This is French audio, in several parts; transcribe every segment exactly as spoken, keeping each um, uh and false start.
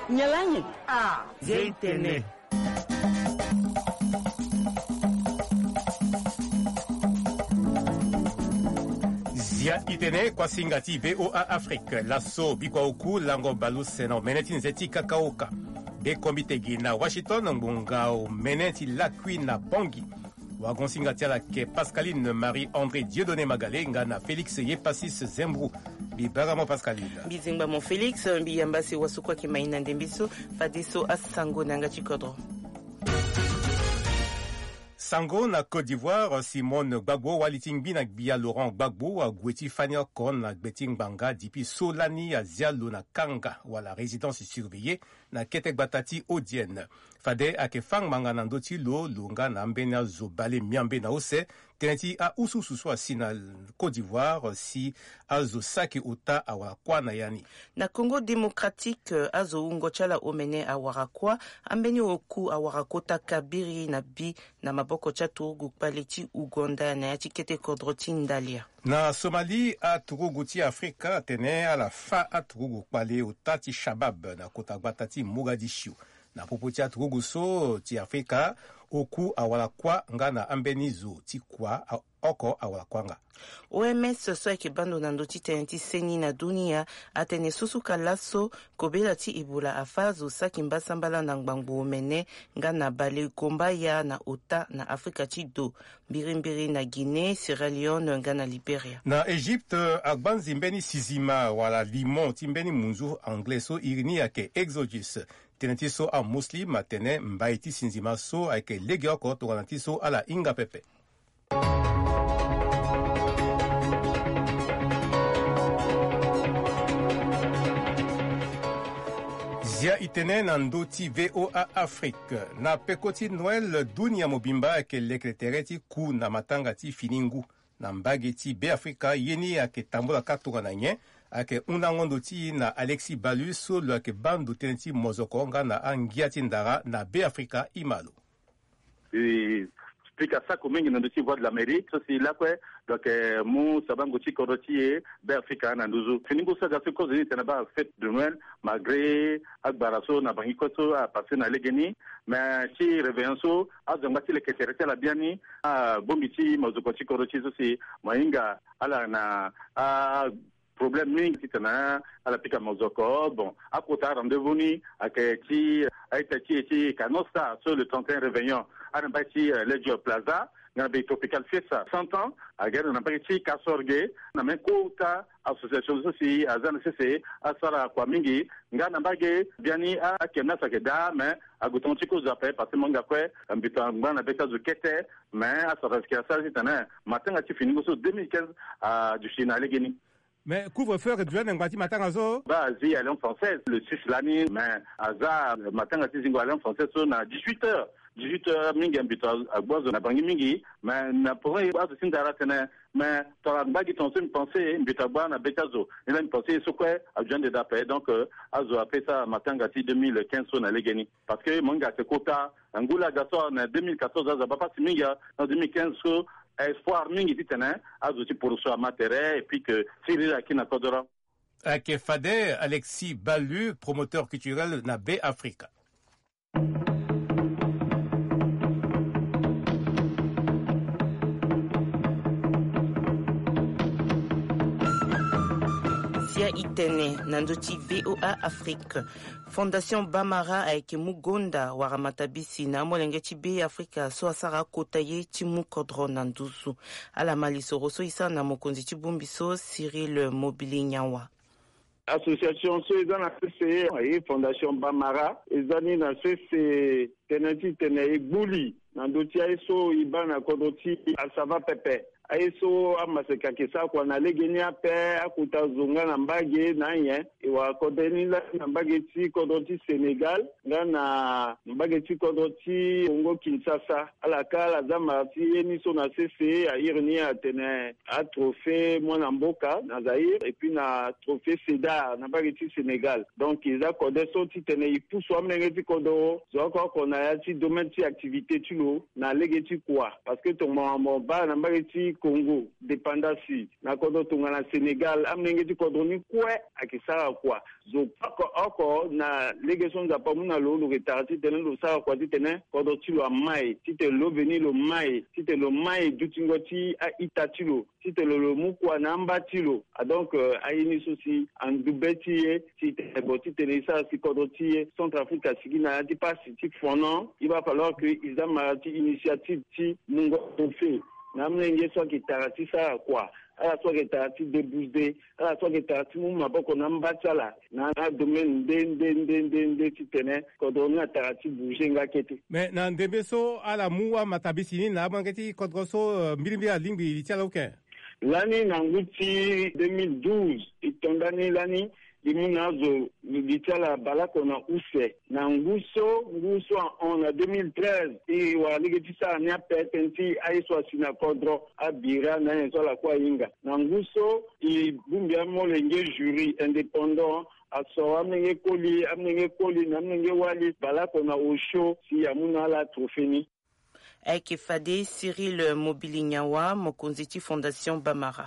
Nyalanye. Ah, Zentene. Zia itene kwa singati V O A Afrique laso bikwa uku lango balu seno meneti nzeti kakaoka de komitegi na Washington mbungao meneti lakwi na bongi wagon singati ala ke Pascaline Marie-André Dieudonné Magalenga na Félix Yepasis Zembrou bibaramo Pascaline bizingba mon Félix mbiyambasi wasukwa kimaina ndembiso fadiso asango nanga chikodro Sango na Côte d'Ivoire, Simone Gbagbo waliting bi na Gbia Laurent Gbagbo a gweti Fania Kon na Gbeting Banga dipi Solani a Zialo na Kanga wala résidence surveillée na Ketek Batati Odienne. Fade a ke fang manga na ndoti lo lunga na mbena zo bale miambe na ose teneti a usu susu a si na Côte d'Ivoire si a zo saki uta a wakwa na yani. Na Congo démocratique a zo ungo chala omene a warakwa ambeni oku a warakota kabiri na bi na maboko cha Turugu paleti Uganda na yati kete kodroti ndalia. Na Somalie a Turugu ti Afrika tene a la fa a Turugu pale utati Shabab na kota Batati Mogadishu. Na popoti a Turugu so ti Afrika oku awala kwa nga na ambenizo ti kwa oko awala kwanga. O M S so eke bando na ndoti tenenti seni na dunia atene susu kalaso kobela ti Ebola afazo saki mbasambala na ngbangbo omene nga na bale kombaya na ota na Afrika ti do mbirimbiri na Guinée, Sierra Leone nga na Liberia. Na Egypte agbanzi mbeni sizima wala limon ti mbeni munzu anglais so irini ake exodus tenenti so a muslim atene mbaiti sinzima so ake lege oko tokanati so ala inga pepe. Zia itene na ndoti V O A Afrique na pekoti Noël dunia mobimba ake lekretereti ku na matanga ti finingu na mbage ti be Afrika yeni ake tambola katonga na nye ake unangondo ti na Alexis Balu solo ake bandu teneti mozoko nga na angia ti ndara na be Afrika imalo. E explica ça comme ngina ndoti voix de l'Amérique so si la kwe donc mu sabango ti koroti be Afrika na nduzu finingu sa gafe ko zini tena ba fête de Noël malgré agbaraso na bangi koso a passé na legeni mais ci revenso azonga ti le keterete la biani a bomiti mozoko ti koroti so si mainga ala na a problème mingi titana ala pika mozoko bon à côté rendez-vous ni aketi aitati ti kanosta sur le trente et un réveillon à n'abati Legio Plaza na be tropical fiesta cent ans à guerre na bati Kasorge na mekota association soci azana cc asara kwa mingi ngana mbage biani a kena sakeda mais agutonti ko zape parce manga kwe mbita ngana beta zukete mais asara skia sa titana matanga ti fini so deux mille quinze à du China legeni. Mais couvre-feu réduit dans bâti matin azo. Bah, zi à l'an française le six l'année mais azar matin à zingo à l'an française on a dix-huit heures. dix-huit heures mingi ambito à boise na bangi mingi mais na pourrait pas de sindara tena mais t'as bagi ton seul pensée mbita ba na betazo il a une pensée sur quoi adjoint de d'après donc azo après ça matin gati deux mille quinze on a legeni parce que manga te quota angula gaso na deux mille quatorze azo ba pas mingi en deux mille quinze espoir mingi titana azuti pour soi matériel et puis que Cyril Akina Kodora. Ake Fade Alexis Balu promoteur culturel na B Africa. Zia itene nandoti V O A Afrique. Fondation Bamara aike mugonda waramatabisi na molenge ti be Afrika so asara kotaye ti mukodro nandusu. Ala malisoro so isa na mokonzi ti bumbiso Cyril Mobili Nyawa. Association so eza na C C e Fondation Bamara ezani na C C teneti tene egbuli nandoti aiso ibana kodoti asava pepe. Aiso amaseka kisa kwa na legenia pe akuta zunga na mbage na nye iwa kodeni la na mbage ti kodoti Senegal nga na mbage ti kodoti Congo Kinshasa alaka za marti eniso na C C a irni atene a trophée mwana mboka na Zaïre et puis na trophée Cédar na mbage ti Sénégal donc iza kodeso ti tene ipuso amenge ti kodo zoko kona ya ti domaine ti activité ti lo na lege ti kwa parce que ton mo ba na mbage ti Congo dépendance na kodo tunga na Sénégal amnenge ti kodo ni kwe akisara kwa zo pako oko na legations za pamuna lo lo retati tenen lo sara kwa ti tenen kodo ti lo mai ti te lo veni lo mai ti te lo mai dutingo ti a itatilo ti te lo lo mukwa na mbatilo donc ayini sosi andubeti ti te bo ti te sa si kodo ti Centrafrique sigina ti pasi ti fonon il va falloir que ils ont une initiative ti mungo fait namnenge so ki tarati sa kwa ala so ki tarati déboucher ala so ki tarati mu maboko na mbatala na domaine de de de de ti tene ko do na tarati bouger ngakete mais na ndembeso ala muwa matabisini na bangeti kodroso mbilimbi alimbi litala uke l'année nanguti deux mille douze itondani l'année limunazo litala balako na use na nguso nguso on a deux mille treize et wa ligitisa nya petenti aiswa sina kodro abira na nso la kwa inga na nguso i bumbia molenge jury indépendant aso amenge koli amenge koli na amenge wali balako na osho si amuna la trofeni Aikefade Cyril Mobilinyawa mokonzi Fondation Bamara.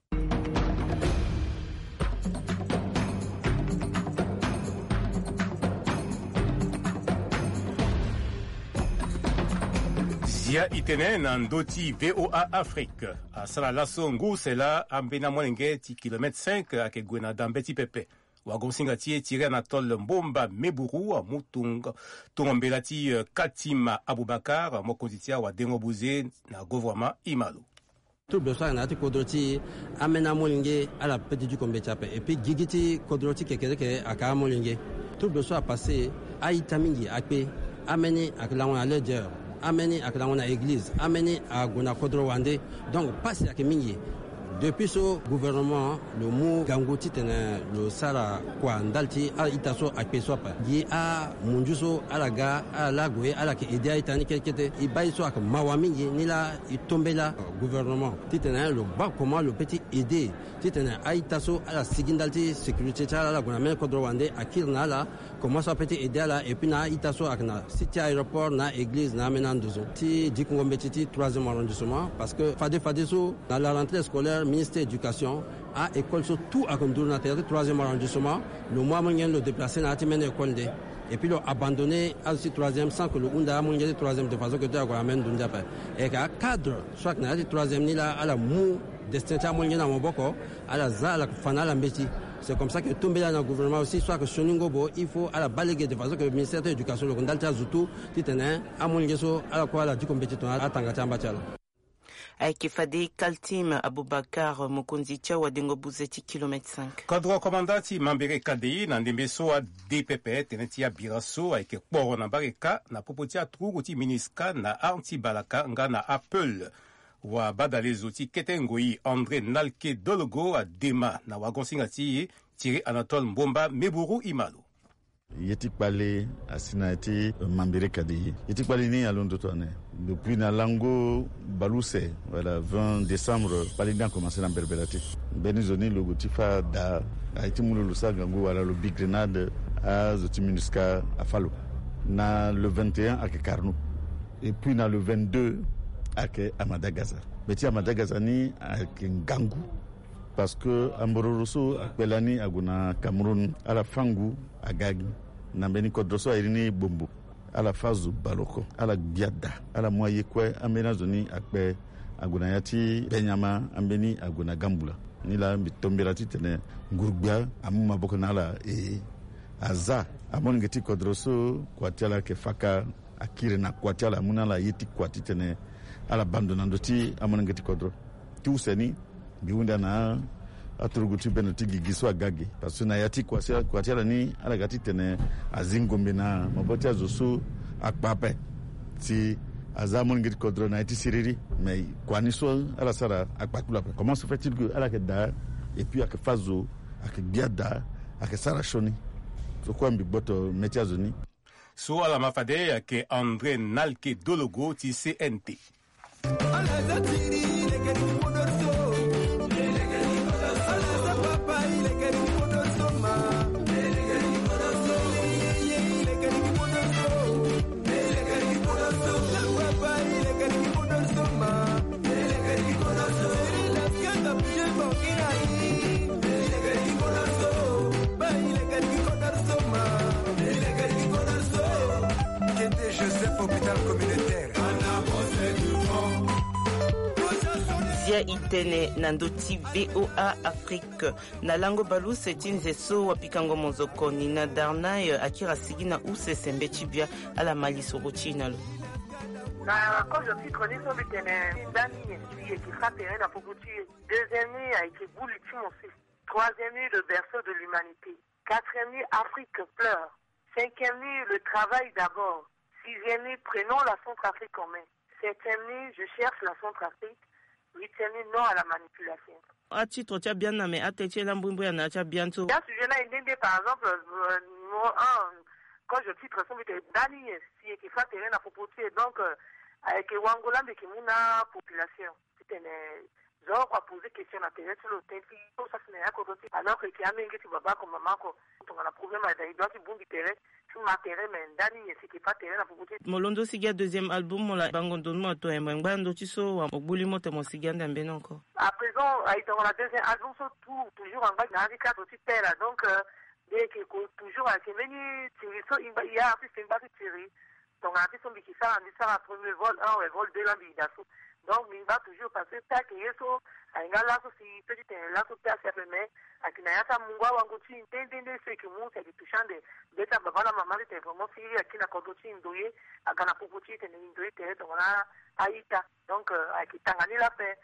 Zia itene na ndoti V O A Afrique. Asala laso ngu sela ambena molenge ti kilomètre cinq ake gwena dambeti pepe. Wagonsinga tie tire na tol mbomba meburu a mutunga tungombela ti Katima Abubakar mokonzitia wa dengo buze na gouvernement Imalo. Tout besoin na ti kodroti amena molenge ala petit du kombe chape et puis gigiti kodroti kekere ke aka molenge. Tout besoin passer a itamingi akpe ameni aklanwa ledger amené à la église, amené à Gona Kodro Wande. Donc, passé à Kemingi. Depuis ce gouvernement, le mot Gangoti le Sara Kwandalti, à Itaso, à Peswapa, qui a Munjuso, à la gare, à la Goué, à la Kédia Itani, qui était, il baïso à Mawamingi, ni là, il tombait là, gouvernement. Titana, le bas, comment le petit aidé, Titana, à Itaso, à la Sigindalti, sécurité, à la Gona Kodro Wande, à Kirna, là, comment ça peut aider là, et puis na Itaso, à na City aéroport, na église, na Menandozo. Si, dit qu'on Betiti, troisième arrondissement, parce que Fade Fadeso, dans la rentrée scolaire, ministère de l'Éducation a école sur tout à Kondour na terre troisième arrondissement le mois moyen le déplacer na timene école de et puis le abandonné à ce troisième sans que le unda moyen de troisième de façon que tu as amène d'unda pas et qu'à cadre soit na de troisième ni là à la mou destination moyen na moboko à la za la fana la mbeti. C'est comme ça que tomber dans le gouvernement aussi, soit que Soningobo, il faut à la balayer de façon que le ministère de l'Éducation, le Kondalta Zoutou, titane, à mon yeso, à la quoi la du compétition, à Tangatiambatiala. Aikefade Kaltim Abubakar mokonzitia wa dengo buzeti kilomètre cinq. Kadro komandati mambere kadei na ndembeso a D P P teneti ya biraso aike kporo na bareka na popotia truguti miniska na anti balaka nga na Apple. Wa badale zoti ketengoi André Nalke Dologo a Dema na wagonsingati tire Anatole Mbomba Meburu Imalo. Yeti pale asinati mambere kadei. Yeti pale ni alondo toane. Depuis na lango Balouse, voilà, vingt décembre, Palina a commencé à berbérati. Benizoni, le Gotifa, da, a été moulé le Sagango, voilà, le Big Grenade, à Zotiminuska, à Falo. Na le vingt et un, à Kekarnou. Et puis, na le vingt-deux, à Madagascar. Mais à Madagascar, ni à Ngangou. Parce que Ambororoso, à Pelani, à Guna Cameroun, à la Fangou, à Gagi. Na Beni Kodroso, à Irini Bombo. À la phase baloko, à la biada, à la moye kwe, ambena zoni akbe agunayati benyama ambeni aguna gambula. Nila mitombelati tene ngurbia amuma boko nala e aza amon ngeti kodroso kwatiala ke faka akire na kwatiala munala yiti kwati tene ala bandonandoti amon ngeti kodro. Tu seni biunda na aturuguti benoti gigiswa gagi parce na yati kwatiala kwatiala ni ala gati tene azingombe na maboti azoso akpape si azamon ngit kodro na yati siriri mais kwaniso ala sara akpakula. Comment se fait-il que ala keda et puis ak fazo ak biada ak sara shoni so kwa mbiboto metiazoni so ala mafade ke André Nalke Dologo ti C N T. hôpital communautaire. Zia itene nandoti V O A Afrique na lango balu setinze so wapikango mozokoni na darnaye akira sigina use sembe chibia ala maliso rochinalo na quand je suis connu sur le terrain d'année qui qui frappe na pokuti deuxième nuit a été bouli timosi troisième nuit le berceau de l'humanité quatrième nuit Afrique pleure cinquième nuit le travail d'abord sixième nuit prenons la Centrafrique en main septième nuit je cherche la Centrafrique huitième nuit non à la manipulation. A titre tia bien na me ateche la mbumbu na tia bien to. Là sujet là indé par exemple numéro un quand je titre son bité dani si qui fait terrain à proposer donc avec Wangola mais qui muna population. C'était une genre à poser question à terrain sur le tempi tout ça c'est un côté alors que qui a mengi tu baba comme maman ko on a problème avec il doit tu bon terrain sur ma terrain mais dani c'est qui fait terrain à proposer. Molondo sigia deuxième album la bangondono to embangando tiso wa obuli moto mo sigia ndambe nonko. À présent dans la deuxième album surtout toujours en bas dans les quatre aussi là donc dès que toujours à venu tirer il y a artiste en bas tirer donc artiste on qui ça on ça premier vol un ou vol deux là bidasso donc il va toujours passer ça que yeso ainga là si petit là so pia c'est mais akina yata mungwa wangu ti intende c'est que mon c'est touchande beta baba la maman était vraiment si akina kodoti ndoye akana popochi te ndoye te donc là aita donc akitangani la paix.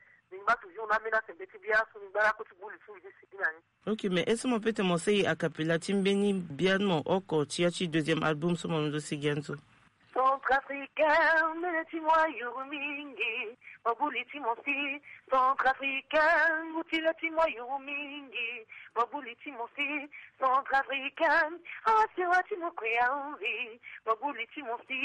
Ok, mais est-ce qu'on peut te montrer à capella timbeni bien mon oko tiachi deuxième album sur mon dossier Ganzo? Centrafricain, mets-moi yurumingi, mabuli timosi. Centrafricain, mutilati-moi yurumingi, mabuli timosi. Centrafricain, asiwati-moi envie, mabuli timosi.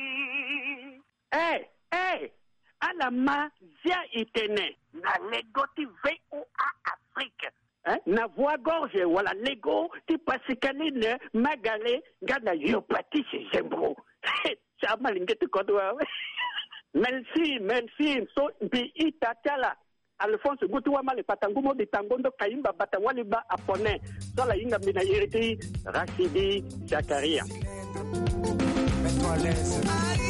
Eh, eh! Alama Zia itene na legoti V O A Afrique hein? Na voix gorge wala lego ti pasikaline magale ngana yopati zembro chama lingeti kodwa. Merci merci so bi itatala Alphonse Gutu wa male patangumo bitangondo kaimba batawali ba apone so la inga mina yeriti Rashidi Zakaria. Mets-toi à l'aise.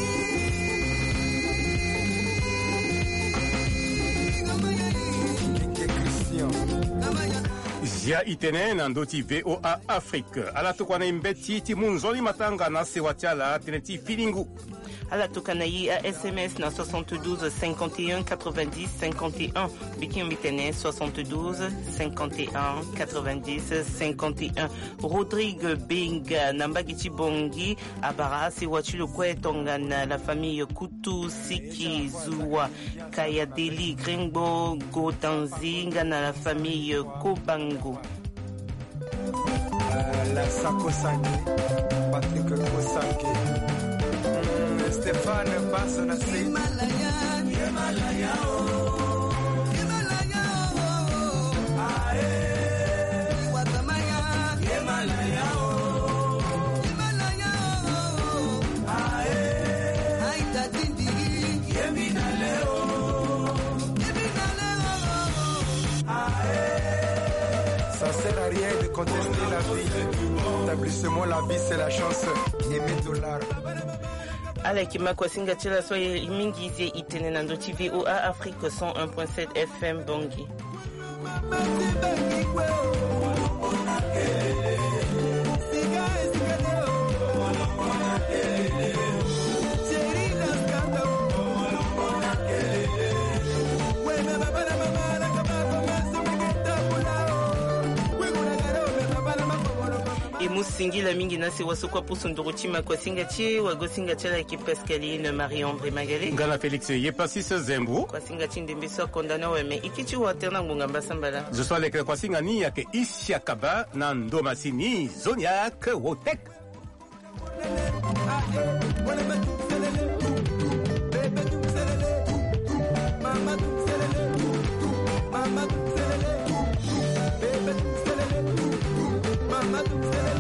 Zia itene na ndoti V O A Afrique ala tukwana imbeti ti munzoli matanga na sewatiala teneti filingu ala tukana yi a S M S na soixante-douze cinquante et un quatre-vingt-dix cinquante et un biki mitene soixante-douze cinquante et un quatre-vingt-dix cinquante et un Rodrigue Benga nambagiti bongi abara sewati le kwetonga na la famille Kutu Siki Zuwa Kayadeli Gringbo Gotanzinga na la famille Kobango. Euh, la Sakosangi, Patrick Kosangi, mmh, Stéphane Bassonassi. Himalaya, Himalaya, oh, Himalaya, oh, ae, Watamaya, Himalaya, oh, Himalaya, oh, ae, Aita Tindigi, Yeminale, oh, Yeminale, oh, ae. Ça sert à rien de contester la vie. Établissement la vie c'est la chance. Aimer dollar. Ala kima kwa singa tela soye mingi zie itene nando T V O A Afrique cent un point sept F M Bongi. Musingila mingi nasi wasukwa pusu nduruchima kwa singachi wagosinga chala ki Pascaline Marie-André Magalé Ngana Félix Yepassis Zembrou kwa singa chinde mbiso kondana weme ikichi waterna ngungamba sambala je sois lekre kwa singa ni yake Isiakaba na Ndomasini Zoniak Wotek Mama